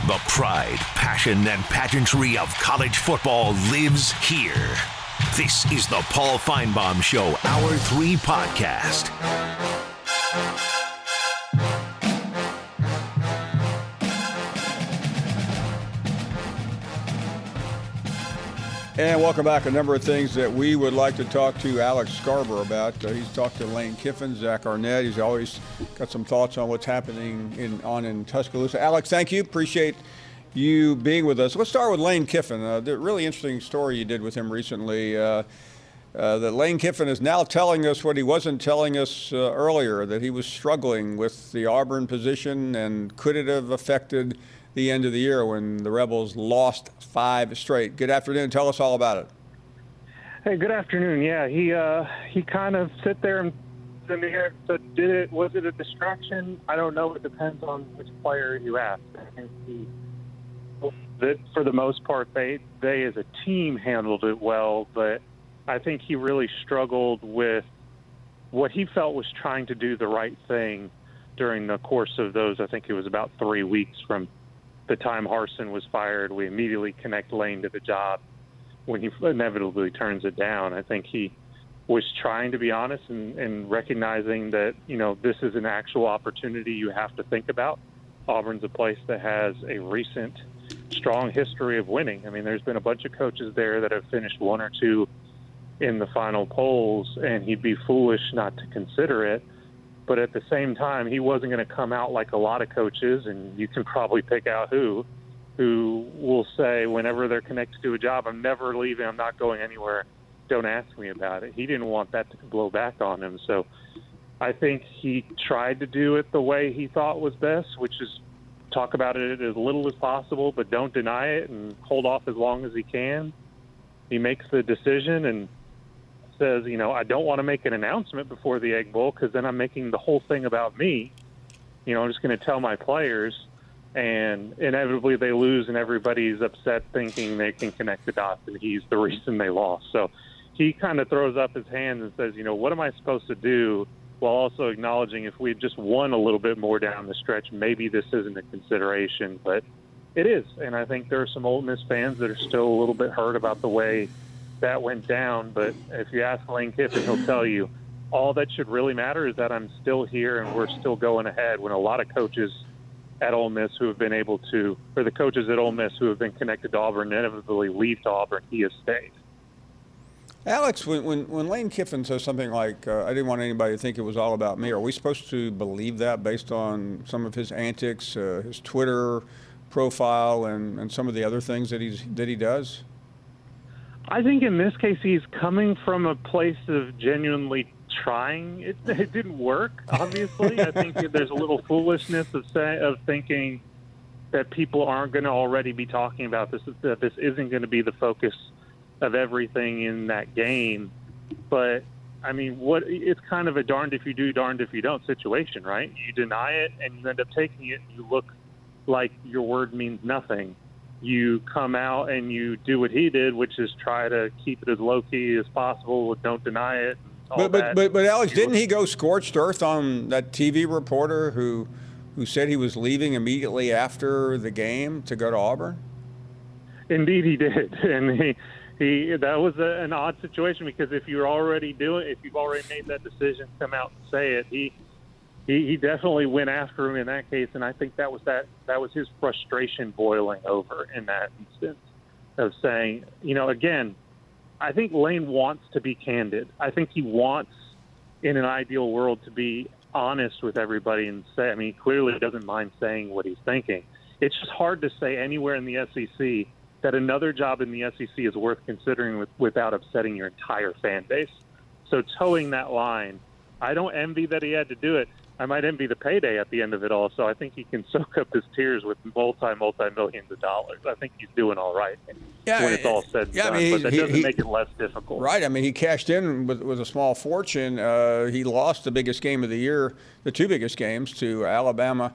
The pride, passion, and pageantry of college football lives here. This is the Paul Finebaum Show, Hour 3 podcast. And welcome back. A number of things that we would like to talk to Alex Scarborough about. He's talked to Lane Kiffin, Zach Arnett. He's always got some thoughts on what's happening in Tuscaloosa. Alex, thank you. Appreciate you being with us. Let's start with Lane Kiffin. The really interesting story you did with him recently. That Lane Kiffin is now telling us what he wasn't telling us earlier, that he was struggling with the Auburn position, and could it have affected the end of the year when the Rebels lost 5 straight. Good afternoon. Tell us all about it. Hey, good afternoon. Yeah, he kind of sit there and in the air. So was it a distraction? I don't know. It depends on which player you ask. I think that for the most part, they as a team handled it well, but I think he really struggled with what he felt was trying to do the right thing during the course of those. I think it was about 3 weeks from the time Harsin was fired. We immediately connect Lane to the job when he inevitably turns it down. I think he was trying to be honest and recognizing that, this is an actual opportunity you have to think about. Auburn's a place that has a recent strong history of winning. I mean, there's been a bunch of coaches there that have finished 1 or 2 in the final polls, and he'd be foolish not to consider it. But at the same time, he wasn't going to come out like a lot of coaches, and you can probably pick out who will say whenever they're connected to a job, I'm never leaving, I'm not going anywhere, don't ask me about it. He didn't want that to blow back on him. So I think he tried to do it the way he thought was best, which is talk about it as little as possible, but don't deny it and hold off as long as he can. He makes the decision and says, I don't want to make an announcement before the Egg Bowl because then I'm making the whole thing about me. I'm just going to tell my players, and inevitably they lose and everybody's upset thinking they can connect the dots and he's the reason they lost. So he kind of throws up his hands and says, what am I supposed to do, while also acknowledging if we had just won a little bit more down the stretch, maybe this isn't a consideration, but it is. And I think there are some Ole Miss fans that are still a little bit hurt about the way that went down, but if you ask Lane Kiffin, he'll tell you all that should really matter is that I'm still here and we're still going ahead, when a lot of coaches at Ole Miss who have been able to, or the coaches at Ole Miss who have been connected to Auburn inevitably leave to Auburn, he has stayed. Alex, when Lane Kiffin says something like, I didn't want anybody to think it was all about me, are we supposed to believe that based on some of his antics, his Twitter profile, and some of the other things that he does? I think in this case he's coming from a place of genuinely trying. It didn't work, obviously. I think there's a little foolishness of thinking that people aren't going to already be talking about this, that this isn't going to be the focus of everything in that game. But, I mean, it's kind of a darned if you do, darned if you don't situation, right? You deny it and you end up taking it and you look like your word means nothing. You come out and you do what he did, which is try to keep it as low-key as possible, don't deny it. But Alex, didn't he go scorched earth on that TV reporter who said he was leaving immediately after the game to go to Auburn? Indeed, he did, and he that was an odd situation, because if you've already made that decision, come out and say it. He definitely went after him in that case, and I think that was his frustration boiling over in that instance of saying, again, I think Lane wants to be candid. I think he wants, in an ideal world, to be honest with everybody and say, he clearly doesn't mind saying what he's thinking. It's just hard to say anywhere in the SEC that another job in the SEC is worth considering without upsetting your entire fan base. So towing that line, I don't envy that he had to do it. I might envy the payday at the end of it all. So I think he can soak up his tears with multi-millions of dollars. I think he's doing all right when it's all said and done. But that doesn't make it less difficult. Right. He cashed in with a small fortune. He lost the biggest game of the year, the 2 biggest games, to Alabama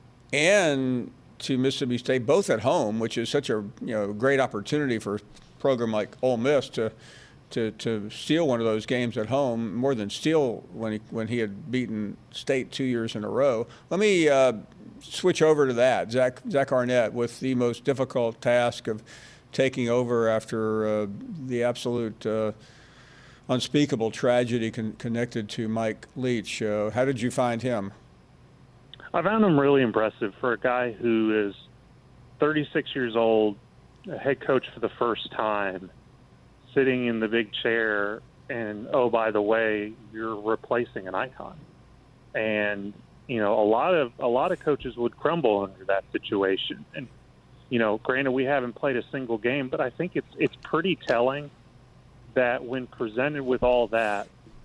and to Mississippi State, both at home, which is such a great opportunity for a program like Ole Miss to steal one of those games at home, more than steal when he had beaten State 2 years in a row. Let me switch over to that. Zach Arnett with the most difficult task of taking over after the absolute unspeakable tragedy connected to Mike Leach. How did you find him? I found him really impressive for a guy who is 36 years old, a head coach for the first time, sitting in the big chair, and, oh, by the way, you're replacing an icon. And, you know, a lot of coaches would crumble under that situation. And, you know, granted, we haven't played a single game, but I think it's pretty telling that when presented with all that,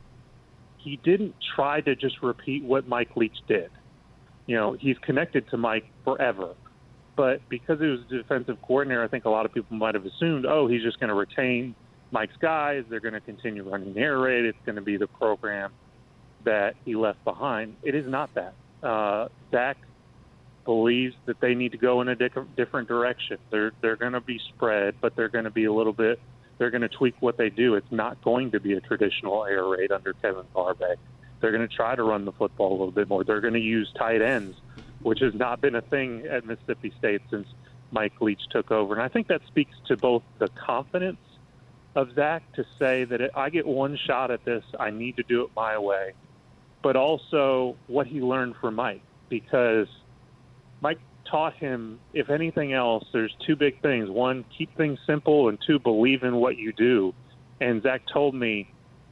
he didn't try to just repeat what Mike Leach did. You know, he's connected to Mike forever. But because he was the defensive coordinator, I think a lot of people might have assumed, oh, he's just going to retain Mike's guys. They're going to continue running the air raid. It's going to be the program that he left behind. It is not that. Zach believes that they need to go in a different direction. They're going to be spread, but they're going to be they're going to tweak what they do. It's not going to be a traditional air raid under Kevin Garbe. They're going to try to run the football a little bit more. They're going to use tight ends, which has not been a thing at Mississippi State since Mike Leach took over. And I think that speaks to both the confidence of Zach to say that I get one shot at this, I need to do it my way, but also what he learned from Mike, because Mike taught him, if anything else, there's two big things. One, keep things simple, and two, believe in what you do. And Zach told me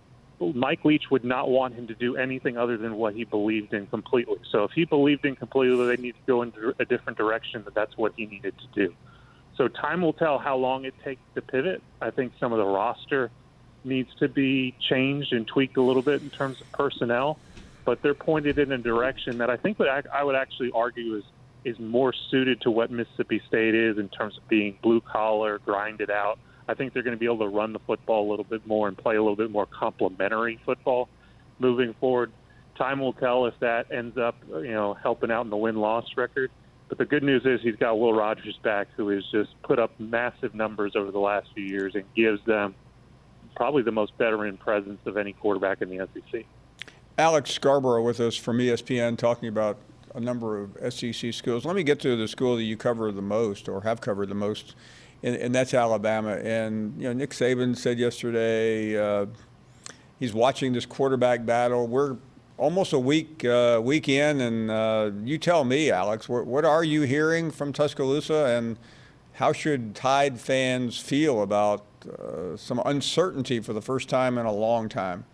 Mike Leach would not want him to do anything other than what he believed in completely. So if he believed in completely they need to go in a different direction, that's what he needed to do. So time will tell how long it takes to pivot. I think some of the roster needs to be changed and tweaked a little bit in terms of personnel, but they're pointed in a direction that I think I would actually argue is more suited to what Mississippi State is in terms of being blue-collar, grinded out. I think they're going to be able to run the football a little bit more and play a little bit more complementary football moving forward. Time will tell if that ends up, helping out in the win-loss record. But the good news is he's got Will Rogers back, who has just put up massive numbers over the last few years and gives them probably the most veteran presence of any quarterback in the SEC. Alex Scarborough with us from ESPN talking about a number of SEC schools. Let me get to the school that you cover the most or have covered the most, and that's Alabama. And, Nick Saban said yesterday he's watching this quarterback battle. We're almost a week in, and you tell me, Alex, what are you hearing from Tuscaloosa, and how should Tide fans feel about some uncertainty for the first time in a long time?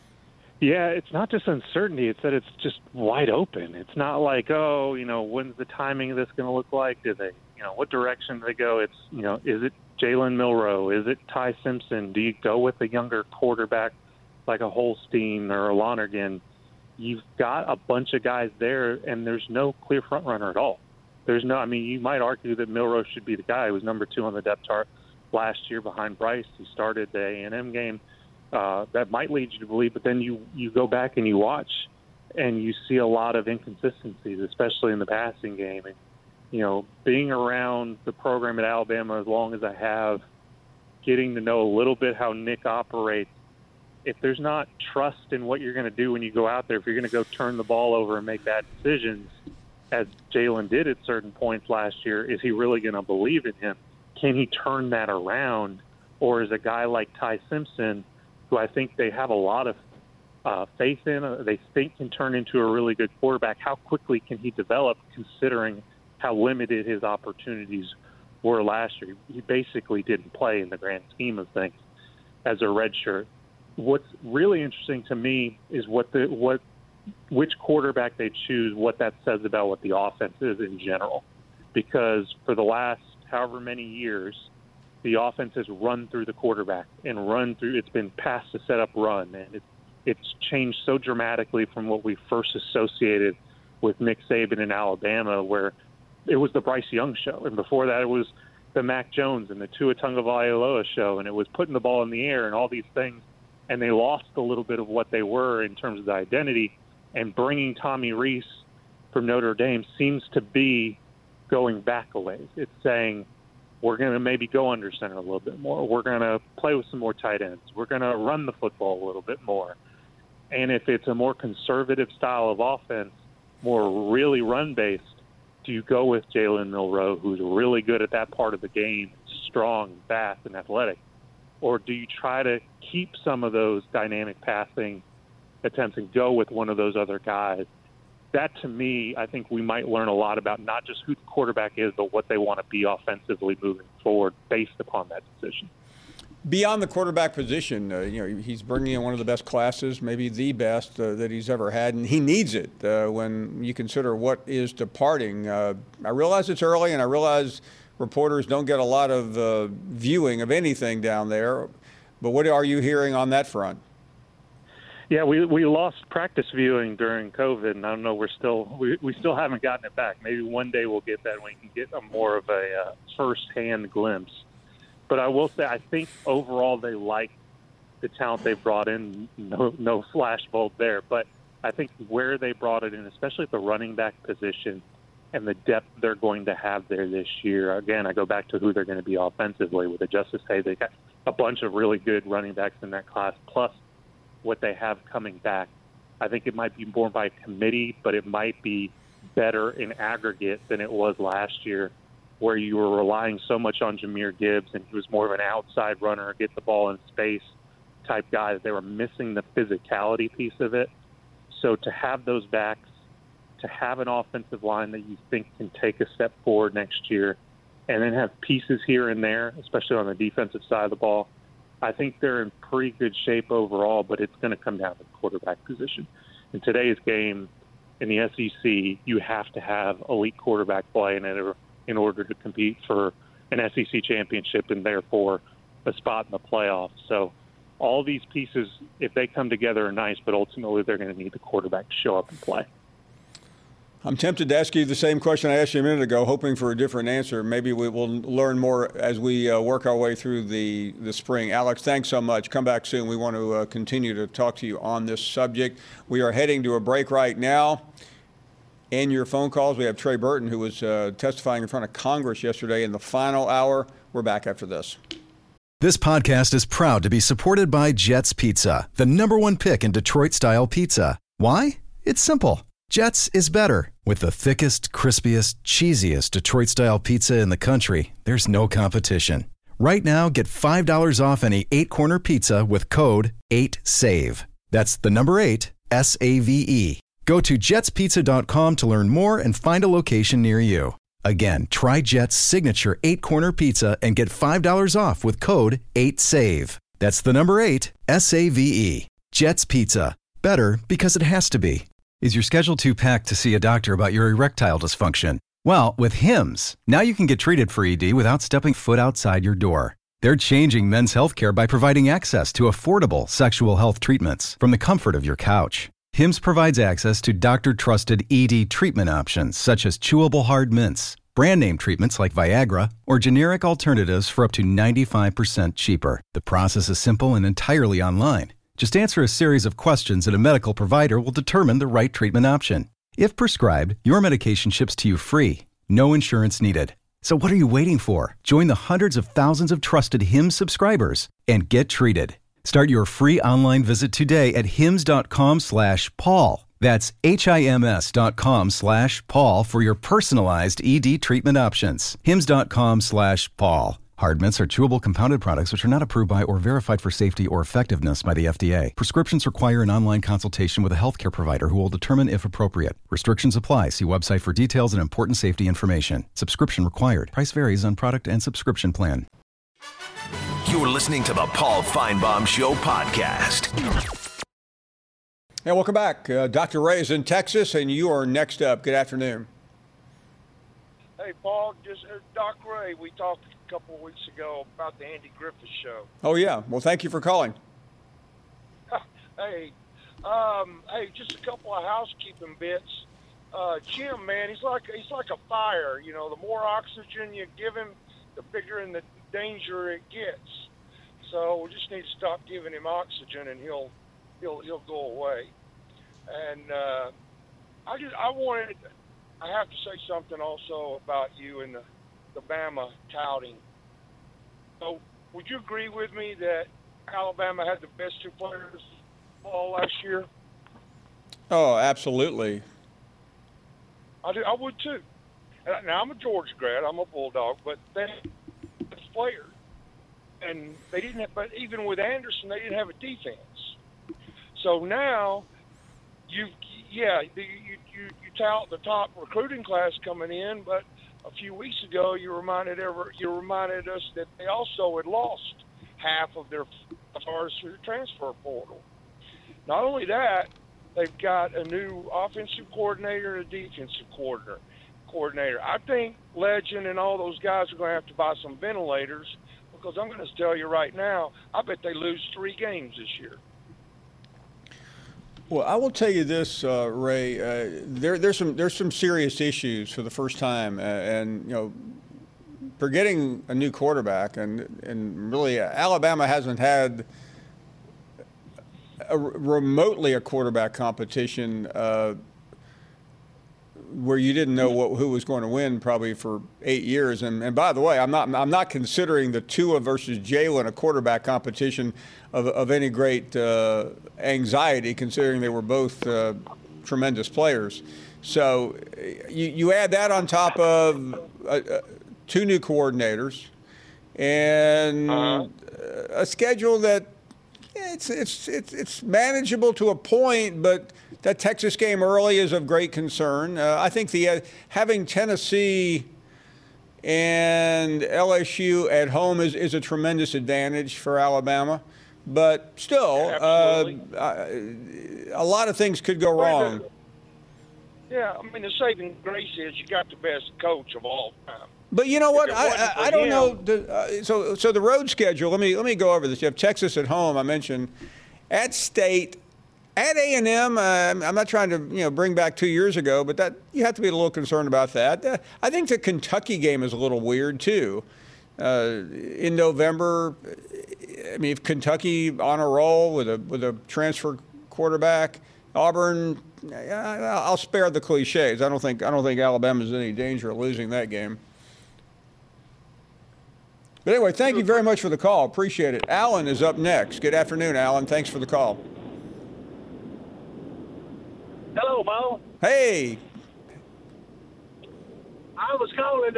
Yeah, it's not just uncertainty. It's that it's just wide open. It's not like, when's the timing of this going to look like? Do they, what direction do they go? It's, is it Jalen Milroe? Is it Ty Simpson? Do you go with a younger quarterback like a Holstein or a Lonergan? You've got a bunch of guys there, and there's no clear front runner at all. You might argue that Milroe should be the guy who was number 2 on the depth chart last year behind Bryce. He started the A&M game. That might lead you to believe, but then you go back and you watch, and you see a lot of inconsistencies, especially in the passing game. And, being around the program at Alabama as long as I have, getting to know a little bit how Nick operates, if there's not trust in what you're going to do when you go out there, if you're going to go turn the ball over and make bad decisions, as Jalen did at certain points last year, is he really going to believe in him? Can he turn that around? Or is a guy like Ty Simpson, who I think they have a lot of faith in, they think can turn into a really good quarterback, how quickly can he develop considering how limited his opportunities were last year? He basically didn't play in the grand scheme of things as a redshirt. What's really interesting to me is which quarterback they choose, what that says about what the offense is in general. Because for the last however many years, the offense has run through the quarterback and it's been pass to set up run. And it's changed so dramatically from what we first associated with Nick Saban in Alabama, where it was the Bryce Young show. And before that, it was the Mac Jones and the Tua Tagovailoa show. And it was putting the ball in the air and all these things. And they lost a little bit of what they were in terms of the identity. And bringing Tommy Rees from Notre Dame seems to be going back a ways. It's saying, we're going to maybe go under center a little bit more. We're going to play with some more tight ends. We're going to run the football a little bit more. And if it's a more conservative style of offense, more really run-based, Do you go with Jalen Milroe, who's really good at that part of the game, strong, fast, and athletic? Or do you try to keep some of those dynamic passing attempts and go with one of those other guys? That, to me, I think we might learn a lot about not just who the quarterback is, but what they want to be offensively moving forward based upon that decision. Beyond the quarterback position, he's bringing in one of the best classes, maybe the best that he's ever had, and he needs it when you consider what is departing. I realize it's early, and I realize reporters don't get a lot of viewing of anything down there, but what are you hearing on that front? Yeah, we lost practice viewing during COVID, and I don't know, we still haven't gotten it back. Maybe one day we'll get that and we can get more of a first-hand glimpse. But I will say, I think overall they like the talent they've brought in. No flashbulb there. But I think where they brought it in, especially at the running back position and the depth they're going to have there this year. Again, I go back to who they're going to be offensively with Justice Hayes. They got a bunch of really good running backs in that class, plus what they have coming back. I think it might be more by committee, but it might be better in aggregate than it was last year, where you were relying so much on Jahmyr Gibbs, and he was more of an outside runner, get the ball in space type guy. They were missing the physicality piece of it. So to have those backs, to have an offensive line that you think can take a step forward next year, and then have pieces here and there, especially on the defensive side of the ball, I think they're in pretty good shape overall, but it's going to come down to the quarterback position. In today's game, in the SEC, you have to have elite quarterback play in order to compete for an SEC championship and therefore a spot in the playoffs. So all these pieces, if they come together, are nice, but ultimately they're going to need the quarterback to show up and play. I'm tempted to ask you the same question I asked you a minute ago, hoping for a different answer. Maybe we will learn more as we work our way through the spring. Alex, thanks so much. Come back soon. We want to continue to talk to you on this subject. We are heading to a break right now. And your phone calls. We have Trey Burton, who was testifying in front of Congress yesterday in the final hour. We're back after this. This podcast is proud to be supported by Jets Pizza, the #1 pick in Detroit-style pizza. Why? It's simple. Jets is better. With the thickest, crispiest, cheesiest Detroit-style pizza in the country, there's no competition. Right now, get $5 off any 8-corner pizza with code 8SAVE. That's the number 8, S-A-V-E. Go to jetspizza.com to learn more and find a location near you. Again, try Jet's signature 8-corner pizza and get $5 off with code 8SAVE. That's the number 8, S-A-V-E. Jet's Pizza. Better because it has to be. Is your schedule too packed to see a doctor about your erectile dysfunction? Well, with Hims, now you can get treated for ED without stepping foot outside your door. They're changing men's healthcare by providing access to affordable sexual health treatments from the comfort of your couch. Hims provides access to doctor-trusted ED treatment options such as chewable hard mints, brand-name treatments like Viagra, or generic alternatives for up to 95% cheaper. The process is simple and entirely online. Just answer a series of questions and a medical provider will determine the right treatment option. If prescribed, your medication ships to you free. No insurance needed. So what are you waiting for? Join the hundreds of thousands of trusted Hims subscribers and get treated. Start your free online visit today at hims.com/Paul. That's HIMS.com/Paul for your personalized ED treatment options. hims.com/Paul. Hard mints are chewable compounded products which are not approved by or verified for safety or effectiveness by the FDA. Prescriptions require an online consultation with a healthcare provider who will determine if appropriate. Restrictions apply. See website for details and important safety information. Subscription required. Price varies on product and subscription plan. You're listening to the Paul Feinbaum Show podcast. Hey, welcome back. Dr. Ray is in Texas, and you are next up. Good afternoon. Hey, Paul, just Doc Ray, we talked a couple of weeks ago about the Andy Griffith Show. Oh, yeah. Well, thank you for calling. Hey, just a couple of housekeeping bits. Jim, man, he's like a fire. You know, the more oxygen you give him, the bigger in the danger it gets. So we just need to stop giving him oxygen, and he'll go away. And I have to say something also about you and the Bama touting. So would you agree with me that Alabama had the best 2 players all last year? Oh, absolutely. I would too. Now, I'm a Georgia grad. I'm a Bulldog, but they had players. And they didn't have, but even with Anderson, they didn't have a defense. So now you tout the top recruiting class coming in, but a few weeks ago you reminded us that they also had lost half of their stars through the transfer portal. Not only that, they've got a new offensive coordinator and a defensive coordinator. I think Legend and all those guys are going to have to buy some ventilators, because I'm going to tell you right now, I bet they lose 3 games this year. Well, I will tell you this, Ray. There's some serious issues for the first time, and for getting a new quarterback, and really Alabama hasn't had remotely a quarterback competition where you didn't know who was going to win probably for 8 years. And by the way, I'm not considering the Tua versus Jalen a quarterback competition of any great anxiety, considering they were both tremendous players. So you add that on top of 2 new coordinators and a schedule that it's manageable to a point, but that Texas game early is of great concern. I think having Tennessee and LSU at home is a tremendous advantage for Alabama. But still, a lot of things could go wrong. Yeah, I mean, the saving grace is you got the best coach of all time. But you know what? I don't know. So the road schedule. Let me go over this. You have Texas at home. I mentioned at State. At A&M, I'm not trying to bring back 2 years ago, but that you have to be a little concerned about that. I think the Kentucky game is a little weird too. In November, I mean, if Kentucky on a roll with a transfer quarterback, Auburn, I'll spare the cliches. I don't think Alabama's in any danger of losing that game. But anyway, thank you very much for the call. Appreciate it. Alan is up next. Good afternoon, Alan. Thanks for the call. Hello, Mo. Hey. I was calling.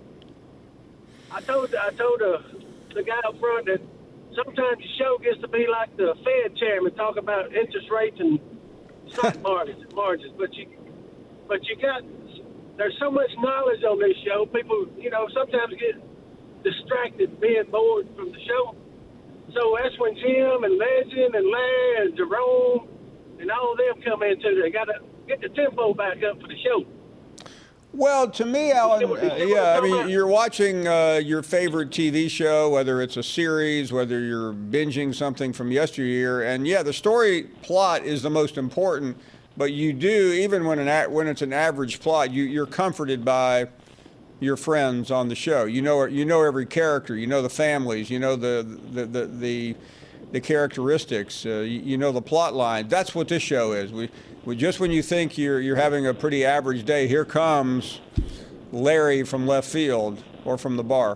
I told the guy up front that sometimes the show gets to be like the Fed chairman talking about interest rates and stock margins. But you got, there's so much knowledge on this show. People, sometimes get distracted being bored from the show. So that's when Jim and Legend and Larry and Jerome and all of them come into. They got to get the tempo back up for the show. Well, to me, Alan, I mean, you're watching your favorite TV show, whether it's a series, whether you're binging something from yesteryear, and the story plot is the most important. But you do, even when it's an average plot, you're comforted by your friends on the show. You know every character. You know the families. You know the characteristics. You know the plot line. That's what this show is. We just when you think you're having a pretty average day, here comes Larry from left field or from the bar.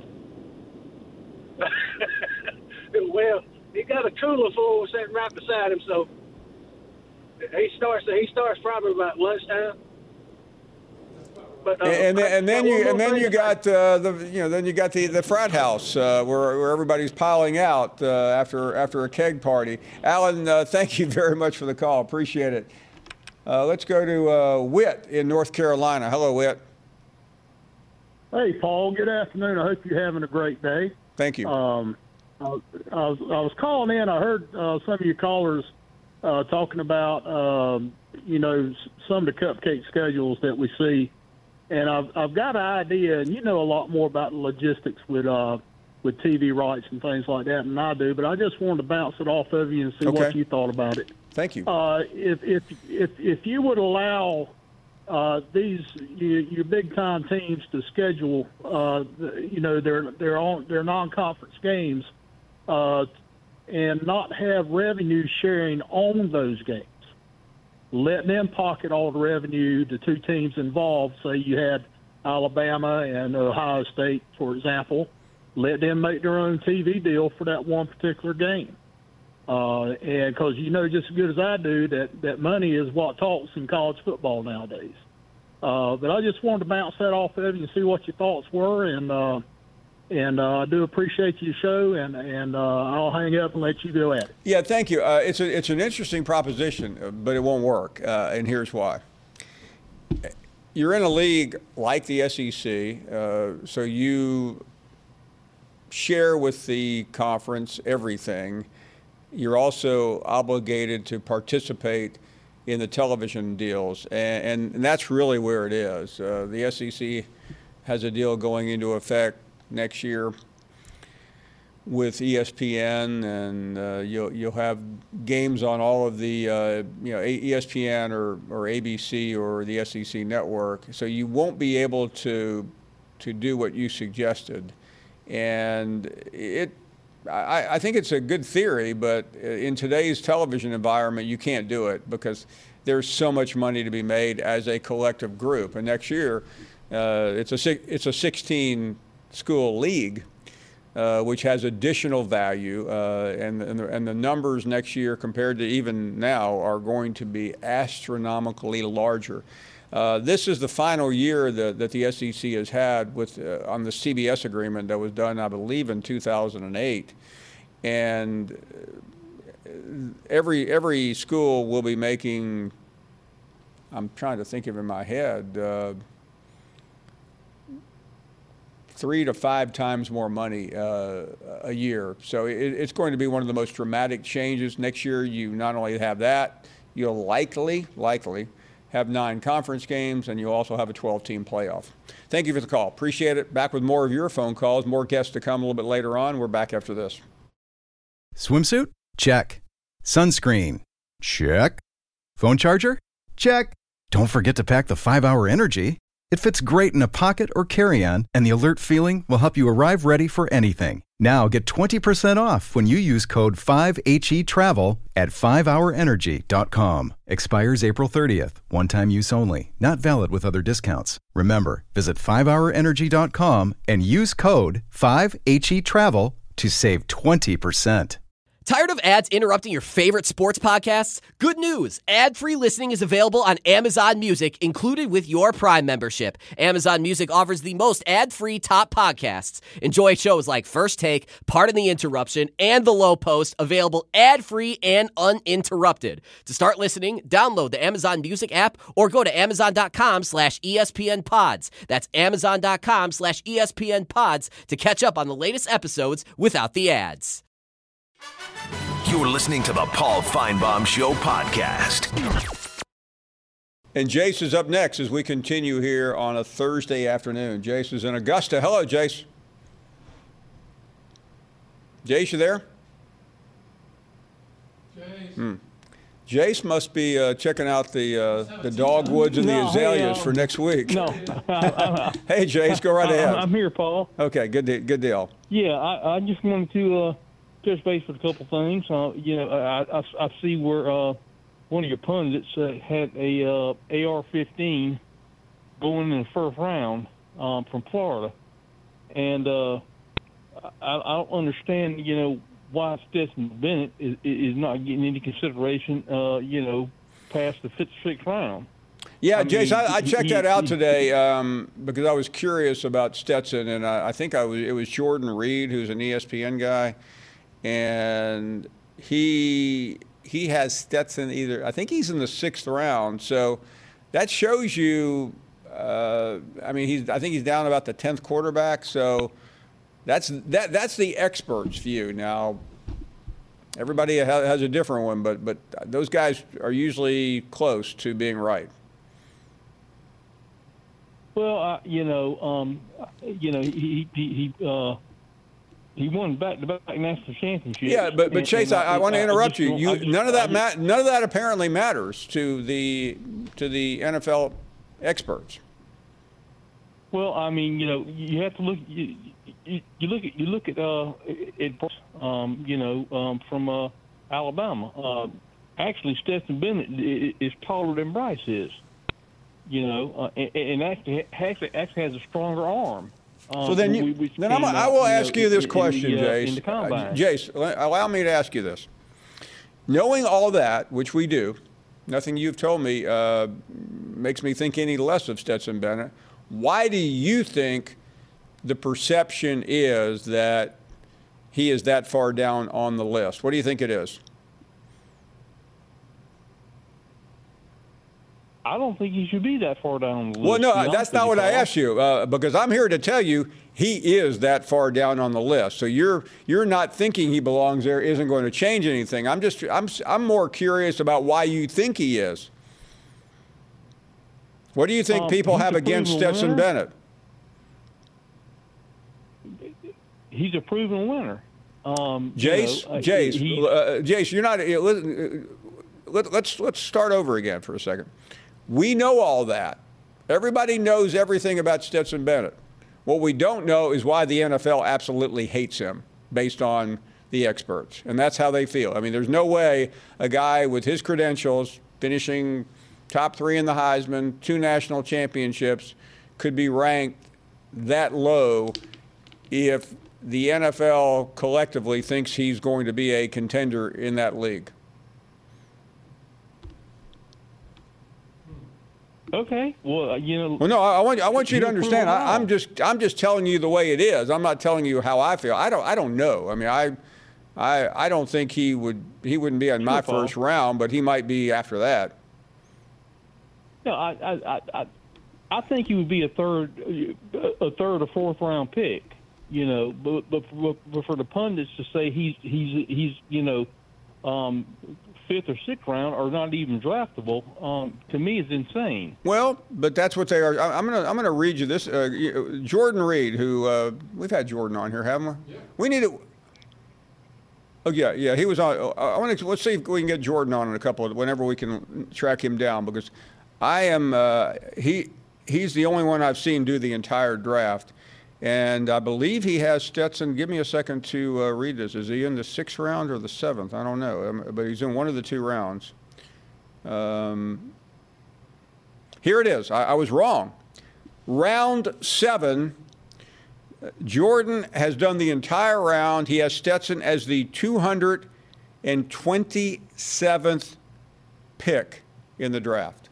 Well, he got a cooler full sitting right beside him, so he starts probably about lunchtime. But, then you got the frat house where everybody's piling out after a keg party. Alan, thank you very much for the call. Appreciate it. Let's go to Whit in North Carolina. Hello, Whit. Hey, Paul. Good afternoon. I hope you're having a great day. Thank you. I was calling in. I heard some of your callers talking about some of the cupcake schedules that we see. And I've got an idea, and you know a lot more about the logistics with TV rights and things like that than I do. But I just wanted to bounce it off of you and see what you thought about it. Thank you. If you would allow your big time teams to schedule, their non-conference games, and not have revenue sharing on those games. Let them pocket all the revenue, the two teams involved. Say you had Alabama and Ohio State, for example. Let them make their own TV deal for that one particular game. And because you know just as good as I do that money is what talks in college football nowadays. But I just wanted to bounce that off of you and see what your thoughts were, and I do appreciate your show, and I'll hang up and let you go at it. Yeah, thank you. It's an interesting proposition, but it won't work, and here's why. You're in a league like the SEC, so you share with the conference everything. You're also obligated to participate in the television deals, and that's really where it is. The SEC has a deal going into effect next year with ESPN, and you'll have games on all of the ESPN or ABC or the SEC network. So you won't be able to do what you suggested, and I think it's a good theory, but in today's television environment, you can't do it because there's so much money to be made as a collective group. And next year, it's a 16-school league, which has additional value, and the numbers next year compared to even now are going to be astronomically larger. This is the final year that the SEC has had with on the CBS agreement that was done, I believe, in 2008, and every school will be making, I'm trying to think of in my head, 3 to 5 times more money a year. So it's going to be one of the most dramatic changes. Next year, you not only have that, you'll likely have 9 conference games, and you'll also have a 12-team playoff. Thank you for the call. Appreciate it. Back with more of your phone calls. More guests to come a little bit later on. We're back after this. Swimsuit? Check. Sunscreen? Check. Phone charger? Check. Don't forget to pack the 5-Hour Energy. It fits great in a pocket or carry-on, and the alert feeling will help you arrive ready for anything. Now get 20% off when you use code 5HETRAVEL at 5hourenergy.com. Expires April 30th. One-time use only. Not valid with other discounts. Remember, visit 5hourenergy.com and use code 5HETRAVEL to save 20%. Tired of ads interrupting your favorite sports podcasts? Good news! Ad-free listening is available on Amazon Music, included with your Prime membership. Amazon Music offers the most ad-free top podcasts. Enjoy shows like First Take, Pardon the Interruption, and The Low Post, available ad-free and uninterrupted. To start listening, download the Amazon Music app or go to amazon.com/ESPNpods. That's amazon.com/ESPNpods to catch up on the latest episodes without the ads. You're listening to the Paul Feinbaum Show podcast. And Jace is up next as we continue here on a Thursday afternoon. Jace is in Augusta. Hello, Jace. Jace, you there? Jace. Jace must be checking out the dogwoods and the azaleas for next week. No. Hey, Jace, go right ahead. I'm here, Paul. Okay, good deal. Yeah, I just wanted to touch base with a couple things. I see where one of your pundits had a AR-15 going in the first round from Florida, and I don't understand, why Stetson Bennett is not getting any consideration, past the 56th round. Yeah, Jace, I checked that out today because I was curious about Stetson, and I think it was Jordan Reed, who's an ESPN guy. And he has Stetson I think he's in the 6th round. So that shows you, I think he's down about the 10th quarterback. So that's the expert's view. Now, everybody has a different one, but those guys are usually close to being right. Well, he won back-to-back national championships. Yeah, but Chase, I want to interrupt you. None of that apparently matters to the NFL experts. Well, you have to look. You look at from Alabama. Actually, Stetson Bennett is taller than Bryce is. And actually has a stronger arm. So then, I will ask you this question, Jace. Jace, allow me to ask you this. Knowing all that, which we do, nothing you've told me makes me think any less of Stetson Bennett. Why do you think the perception is that he is that far down on the list? What do you think it is? I don't think he should be that far down on the list. Well, no, that's not what I asked you, because I'm here to tell you he is that far down on the list. So you're not thinking he belongs there isn't going to change anything. I'm more curious about why you think he is. What do you think people have against Stetson Bennett? He's a proven winner. Jace, you're not. Let's start over again for a second. We know all that. Everybody knows everything about Stetson Bennett. What we don't know is why the NFL absolutely hates him based on the experts. And that's how they feel. I mean, there's no way a guy with his credentials, finishing top 3 in the Heisman, 2 national championships, could be ranked that low if the NFL collectively thinks he's going to be a contender in that league. Okay. Well, Well, no, I want you to understand. I'm just telling you the way it is. I'm not telling you how I feel. I don't know. I mean, I don't think he wouldn't be on my first round, but he might be after that. No, I think he would be a third or fourth round pick. But for the pundits to say he's fifth or sixth round or not even draftable, to me is insane. Well, but that's what they are. I'm gonna read you this. Jordan Reed, who we've had Jordan on here, haven't we? Yeah. We need to. Oh yeah, he was on. Let's see if we can get Jordan on in a couple of whenever we can track him down, because I am he's the only one I've seen do the entire draft. And I believe he has Stetson. Give me a second to read this. Is he in the 6th round or the 7th? I don't know. But he's in one of the 2 rounds. Here it is. I was wrong. Round 7, Jordan has done the entire round. He has Stetson as the 227th pick in the draft.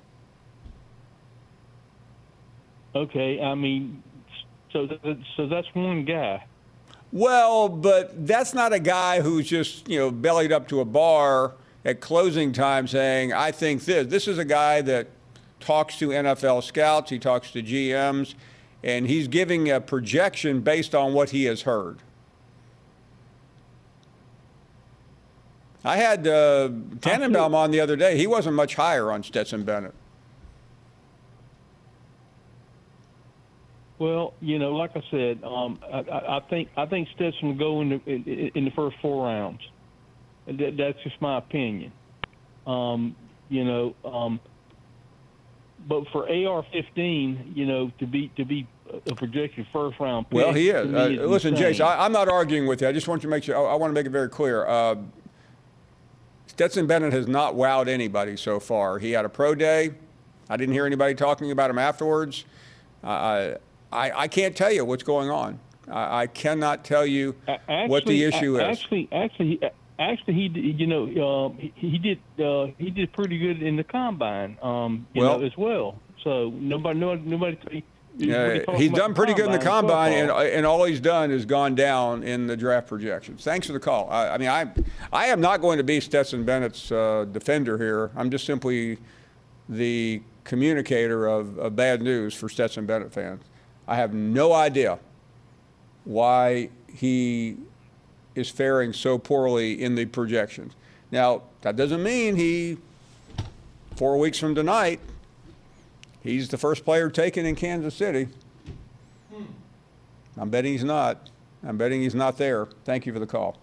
Okay, I mean... So that's one guy. Well, but that's not a guy who's just, bellied up to a bar at closing time saying, I think this. This is a guy that talks to NFL scouts, he talks to GMs, and he's giving a projection based on what he has heard. I had Tannenbaum on the other day. He wasn't much higher on Stetson Bennett. Well, like I said, I think Stetson will go in the first 4 rounds. That's just my opinion. But for AR-15, to be a projected first round pick. Well, he is. Listen, Jace, I'm not arguing with you. I just want you to make sure. I want to make it very clear. Stetson Bennett has not wowed anybody so far. He had a pro day. I didn't hear anybody talking about him afterwards. I can't tell you what's going on. I cannot tell you what the issue is. Actually, he did pretty good in the combine, as well. So nobody. He's done pretty good in the combine, and all he's done is gone down in the draft projections. Thanks for the call. I am not going to be Stetson Bennett's defender here. I'm just simply the communicator of bad news for Stetson Bennett fans. I have no idea why he is faring so poorly in the projections. Now, that doesn't mean 4 weeks from tonight, he's the first player taken in Kansas City. I'm betting he's not. I'm betting he's not there. Thank you for the call.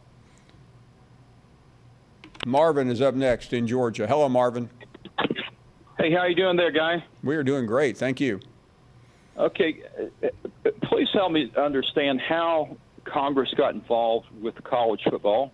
Marvin is up next in Georgia. Hello, Marvin. Hey, how you doing there, guy? We are doing great. Thank you. Okay, please help me understand how Congress got involved with college football.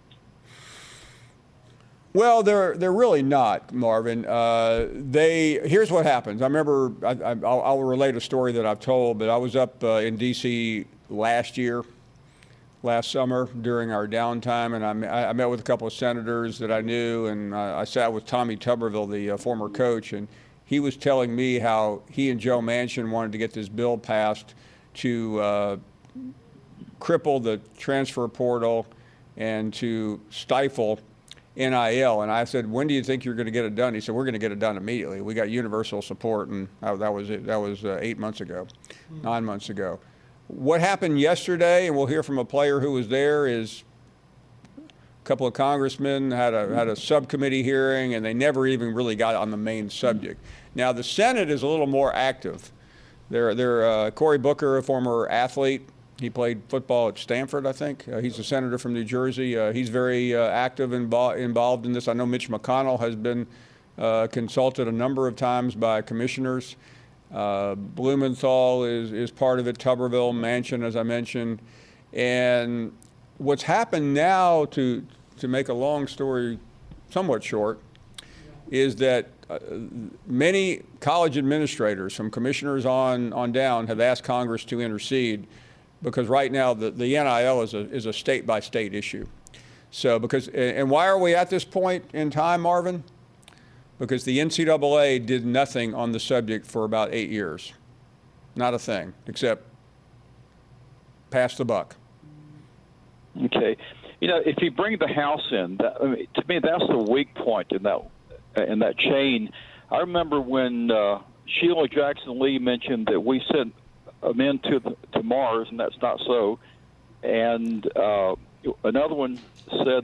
Well, they're really not, Marvin. Here's what happens. I remember I'll relate a story that I've told, but I was up in D.C. last summer during our downtime, and I met with a couple of senators that I knew, and I sat with Tommy Tuberville, the former coach, and he was telling me how he and Joe Manchin wanted to get this bill passed to cripple the transfer portal and to stifle NIL. And I said, when do you think you're going to get it done? He said, we're going to get it done immediately. We got universal support, and that was it. That was 8 months ago, 9 months ago. What happened yesterday, and we'll hear from a player who was there, is a couple of congressmen had a subcommittee hearing, and they never even really got on the main subject. Now, the Senate is a little more active. They're Cory Booker, a former athlete. He played football at Stanford, I think. He's a senator from New Jersey. He's very active and involved in this. I know Mitch McConnell has been consulted a number of times by commissioners. Blumenthal is part of it, Tuberville, Manchin, as I mentioned. And what's happened now, to make a long story somewhat short, is that many college administrators, from commissioners on down, have asked Congress to intercede, because right now the NIL is a state-by-state issue. So and why are we at this point in time, Marvin? Because the NCAA did nothing on the subject for about 8 years. Not a thing, except pass the buck. Okay. You know, if you bring the House in, to me, that's the weak point in that chain. I remember when Sheila Jackson Lee mentioned that we sent men to Mars, and that's not so. And another one said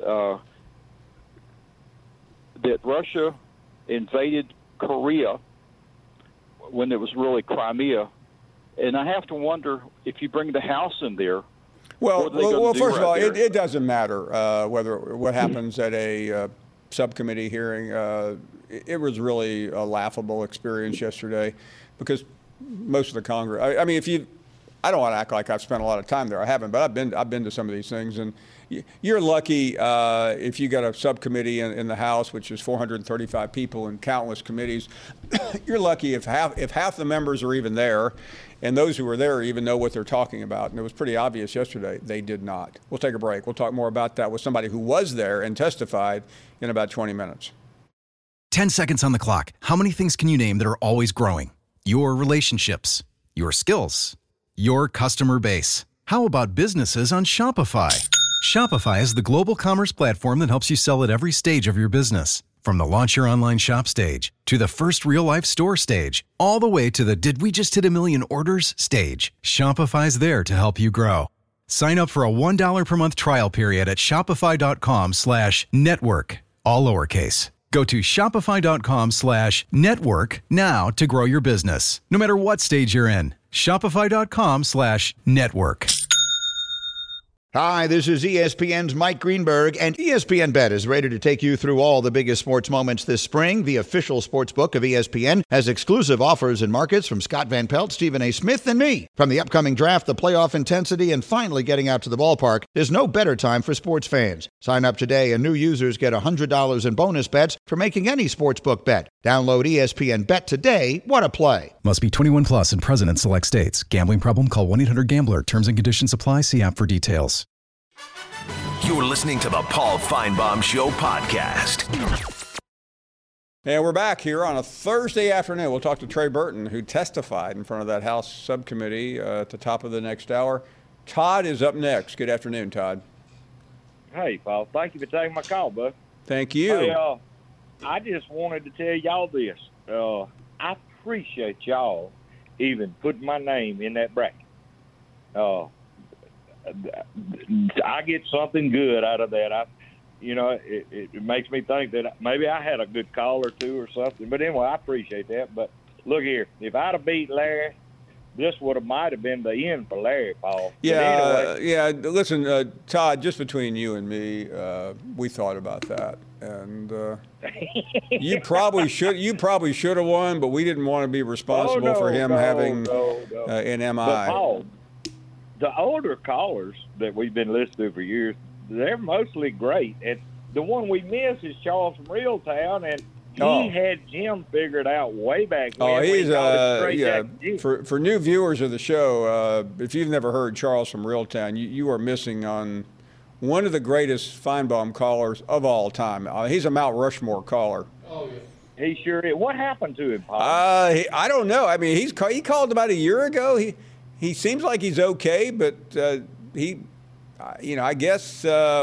that Russia invaded Korea when it was really Crimea. And I have to wonder, if you bring the House in there, well, first of all, it doesn't matter what happens at a subcommittee hearing. It was really a laughable experience yesterday, because most of the Congress. I mean, I don't want to act like I've spent a lot of time there. I haven't, but I've been to some of these things, and you're lucky if you got a subcommittee in the House, which is 435 people and countless committees. You're lucky if half the members are even there, and those who are there even know what they're talking about. And it was pretty obvious yesterday they did not. We'll take a break. We'll talk more about that with somebody who was there and testified in about 20 minutes. 10 seconds on the clock. How many things can you name that are always growing? Your relationships, your skills, your customer base. How about businesses on Shopify? Shopify is the global commerce platform that helps you sell at every stage of your business. From the launch your online shop stage, to the first real-life store stage, all the way to the did we just hit a million orders stage. Shopify's there to help you grow. Sign up for a $1 per month trial period at shopify.com/network, all lowercase. Go to shopify.com/network now to grow your business, no matter what stage you're in. Shopify.com/network. Hi, this is ESPN's Mike Greenberg, and ESPN Bet is ready to take you through all the biggest sports moments this spring. The official sports book of ESPN has exclusive offers and markets from Scott Van Pelt, Stephen A. Smith, and me. From the upcoming draft, the playoff intensity, and finally getting out to the ballpark, there's no better time for sports fans. Sign up today, and new users get $100 in bonus bets for making any sportsbook bet. Download ESPN Bet today. What a play. Must be 21 plus and present in select states. Gambling problem? Call 1-800-GAMBLER. Terms and conditions apply. See app for details. You're listening to the Paul Feinbaum Show podcast. And we're back here on a Thursday afternoon. We'll talk to Trey Burton, who testified in front of that House subcommittee at the top of the next hour. Todd is up next. Good afternoon, Todd. Hey, Paul. Thank you for taking my call, bud. Thank you. Hey, I just wanted to tell y'all this. I appreciate y'all even putting my name in that bracket. I get something good out of that. It makes me think that maybe I had a good call or two or something. But anyway, I appreciate that. But look here, if I'd have beat Larry, this might have been the end for Larry, Paul. Yeah. Listen, Todd, just between you and me, we thought about that, and you probably should have won, but we didn't want to be responsible for him having an MI. But Paul, the older callers that we've been listening to for years, they're mostly great. And the one we miss is Charles from Reeltown, and he had Jim figured out way back when. He's for new viewers of the show, if you've never heard Charles from Reeltown, you are missing on one of the greatest Feinbaum callers of all time. He's a Mount Rushmore caller. Oh, yeah. He sure is. What happened to him, Paul? I don't know. I mean, he called about a year ago. He seems like he's okay, but I guess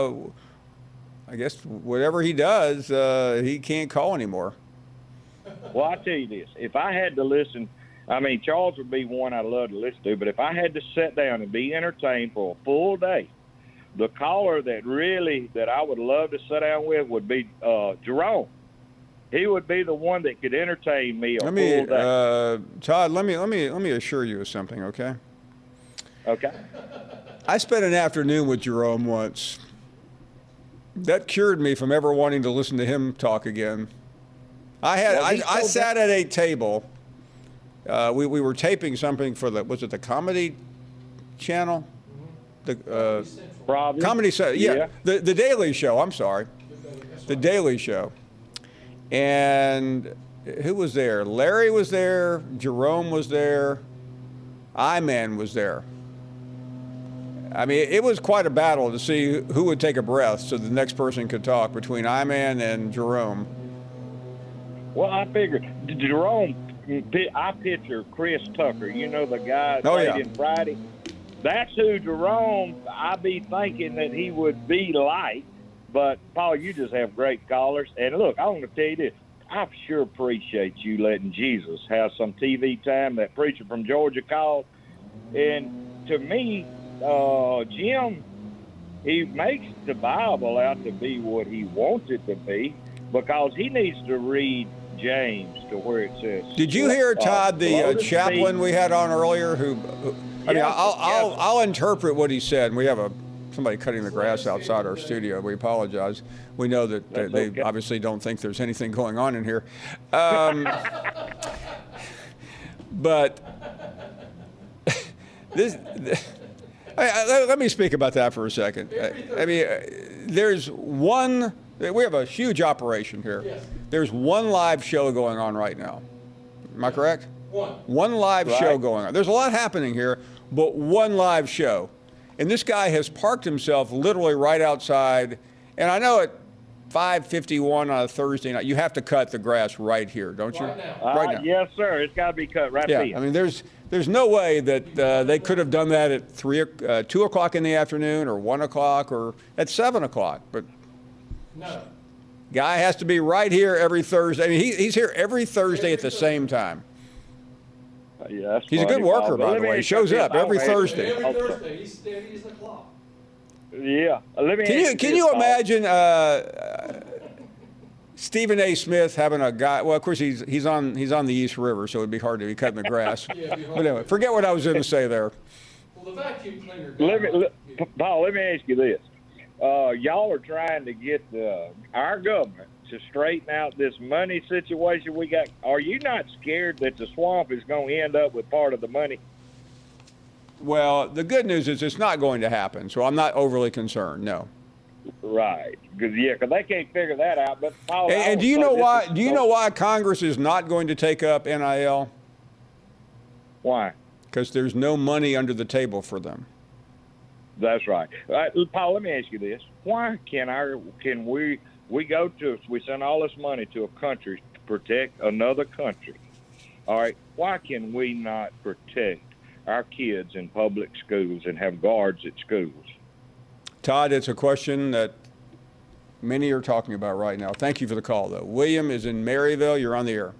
whatever he does, he can't call anymore. Well, I tell you this: if I had to listen, I mean, Charles would be one I'd love to listen to. But if I had to sit down and be entertained for a full day, the caller that I would love to sit down with would be Jerome. He would be the one that could entertain me full day. Todd, let me assure you of something, okay? Okay. I spent an afternoon with Jerome once. That cured me from ever wanting to listen to him talk again. I sat at a table. We were taping something for was it the Comedy Channel? The Comedy Central. Yeah. The Daily Show. I'm sorry. The Daily Show. And who was there? Larry was there. Jerome was there. I-Man was there. I mean, it was quite a battle to see who would take a breath so the next person could talk between I-Man and Jerome. Well, I figured Jerome, I picture Chris Tucker, the guy that played in Friday. That's who Jerome, I be thinking that he would be like. But, Paul, you just have great callers. And, look, I want to tell you this. I sure appreciate you letting Jesus have some TV time. That preacher from Georgia called. And to me, Jim, he makes the Bible out to be what he wants it to be because he needs to read James to where it says. Did you hear, Todd, the chaplain we had on earlier I'll interpret what he said. And we have somebody cutting the grass outside our studio. We apologize. We know that they obviously don't think there's anything going on in here. But let me speak about that for a second. I mean, we have a huge operation here. Yes. There's one live show going on right now. Am I correct? One live show going on. There's a lot happening here, but one live show. And this guy has parked himself literally right outside. And I know at 5:51 on a Thursday night, you have to cut the grass right here, don't you? Right now. Yes, sir. It's got to be cut right there. I mean, there's no way that they could have done that at 2 o'clock in the afternoon or 1 o'clock or at 7 o'clock. But no. Guy has to be right here every Thursday. I mean, he's here every Thursday at the same time. Yeah, he's a good worker, by the way. He shows up every Thursday. Every Thursday, he's steady as a clock. Yeah. Can you imagine Stephen A. Smith having a guy? Well, of course he's on the East River, so it'd be hard to be cutting the grass. But anyway, forget what I was going to say there. Well, the vacuum cleaner. Paul, let me ask you this: y'all are trying to get our government to straighten out this money situation we got. Are you not scared that the swamp is going to end up with part of the money? Well, the good news is it's not going to happen, so I'm not overly concerned. No. Right, because they can't figure that out. But Paul, and do you know why? Do you know why Congress is not going to take up NIL? Why? Because there's no money under the table for them. That's right. Paul, let me ask you this: why can we send all this money to a country to protect another country? All right, why can we not protect our kids in public schools and have guards at schools? Todd, it's a question that many are talking about right now. Thank you for the call, though. William is in Maryville. You're on the air.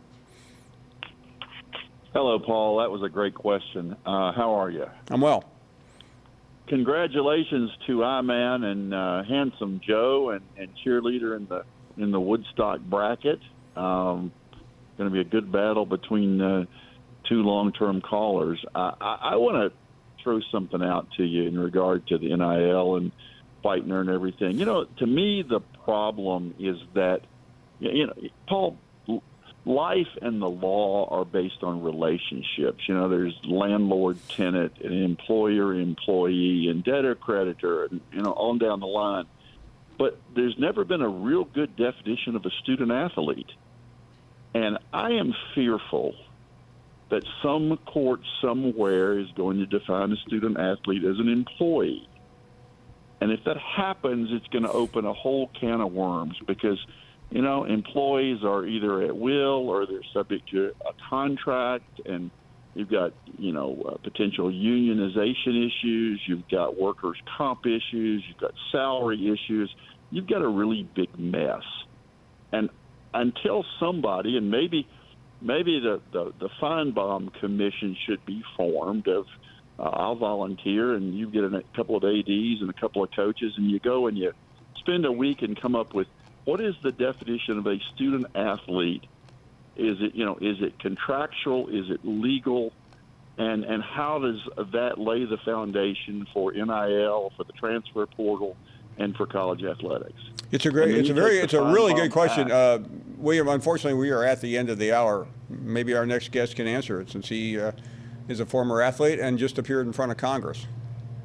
Hello, Paul. That was a great question. How are you? I'm well. Congratulations to I-Man and Handsome Joe and cheerleader in the Woodstock bracket. Going to be a good battle between two long-term callers. I want to throw something out to you in regard to the NIL and Whitener and everything. To me, the problem is that, Paul, life and the law are based on relationships. There's landlord-tenant and employer-employee and debtor-creditor and, on down the line. But there's never been a real good definition of a student-athlete. And I am fearful that some court somewhere is going to define a student-athlete as an employee. And if that happens, it's going to open a whole can of worms because employees are either at will or they're subject to a contract, and you've got, potential unionization issues, you've got workers' comp issues, you've got salary issues. You've got a really big mess. And until somebody, and maybe the Feinbaum Commission should be formed of, I'll volunteer, and you get a couple of ADs and a couple of coaches, and you go and you spend a week and come up with what is the definition of a student athlete? Is it contractual? Is it legal? And how does that lay the foundation for NIL, for the transfer portal, and for college athletics? It's a really good question, William. Unfortunately, we are at the end of the hour. Maybe our next guest can answer it, since he is a former athlete and just appeared in front of Congress.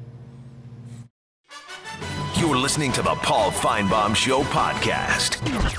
You're listening to the Paul Feinbaum Show podcast.